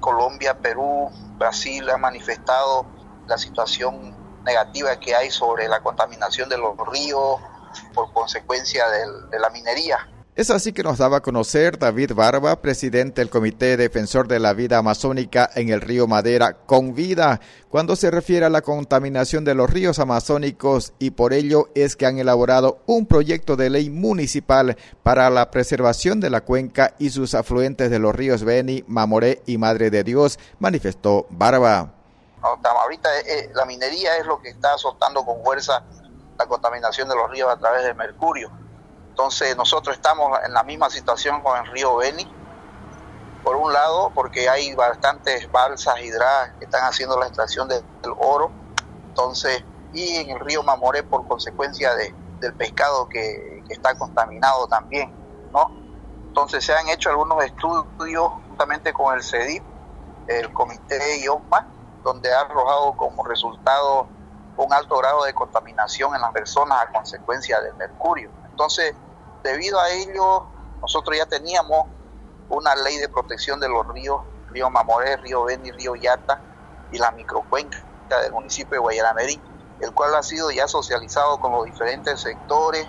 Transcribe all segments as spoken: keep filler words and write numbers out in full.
Colombia, Perú, Brasil han manifestado la situación negativa que hay sobre la contaminación de los ríos por consecuencia de, de la minería. Es así que nos daba a conocer David Barba, presidente del Comité Defensor de la Vida Amazónica en el río Madera, Convida, cuando se refiere a la contaminación de los ríos amazónicos, y por ello es que han elaborado un proyecto de ley municipal para la preservación de la cuenca y sus afluentes de los ríos Beni, Mamoré y Madre de Dios, manifestó Barba. Ahorita eh, la minería es lo que está azotando con fuerza la contaminación de los ríos a través del mercurio. Entonces nosotros estamos en la misma situación con el río Beni, por un lado porque hay bastantes balsas hidradas que están haciendo la extracción de, del oro, entonces, y en el río Mamoré por consecuencia de, del pescado que, que está contaminado también, ¿no? Entonces se han hecho algunos estudios justamente con el CEDIP, el Comité I O M A, donde ha arrojado como resultado un alto grado de contaminación en las personas a consecuencia del mercurio. Entonces, debido a ello, nosotros ya teníamos una ley de protección de los ríos, río Mamoré, río Beni, río Yata y la microcuenca del municipio de Guayaramerí, el cual ha sido ya socializado con los diferentes sectores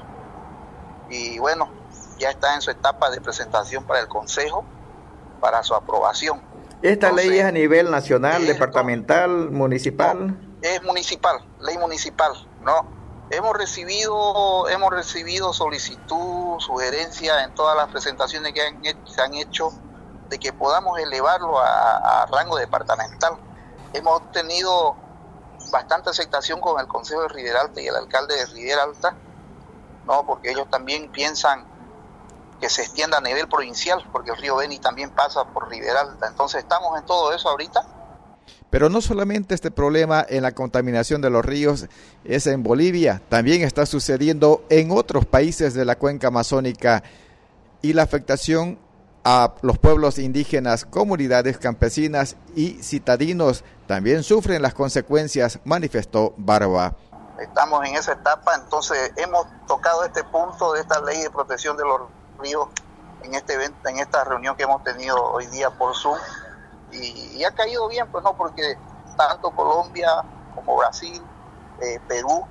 y bueno, ya está en su etapa de presentación para el Consejo, para su aprobación. ¿Esta Entonces, ley es a nivel nacional, esto, departamental, municipal? No, es municipal, ley municipal, ¿no? Hemos recibido hemos recibido solicitud, sugerencia en todas las presentaciones que han, se han hecho de que podamos elevarlo a, a rango departamental. Hemos tenido bastante aceptación con el Consejo de Riviera Alta y el alcalde de Riviera Alta, ¿no? Porque ellos también piensan que se extienda a nivel provincial, porque el río Beni también pasa por Riviera Alta. Entonces estamos en todo eso ahorita. Pero no solamente este problema en la contaminación de los ríos es en Bolivia, también está sucediendo en otros países de la cuenca amazónica, y la afectación a los pueblos indígenas, comunidades campesinas y citadinos también sufren las consecuencias, manifestó Barba. Estamos en esa etapa, entonces hemos tocado este punto de esta ley de protección de los ríos en este evento, en esta reunión que hemos tenido hoy día por Zoom. Y, y ha caído bien, pues no, porque tanto Colombia como Brasil, eh, Perú,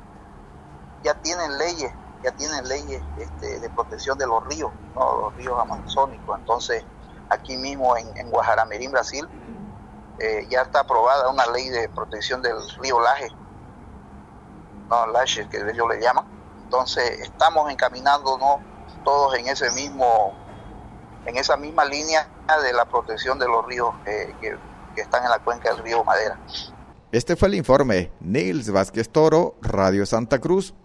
ya tienen leyes, ya tienen leyes este, de protección de los ríos, ¿no? Los ríos amazónicos. Entonces, aquí mismo en, en Guajaramerí, Brasil, eh, ya está aprobada una ley de protección del río Laje, no, Laje, que ellos le llaman. Entonces, estamos encaminándonos todos en ese mismo en esa misma línea de la protección de los ríos eh, que, que están en la cuenca del río Madera. Este fue el informe. Nils Vázquez Toro, Radio Santa Cruz.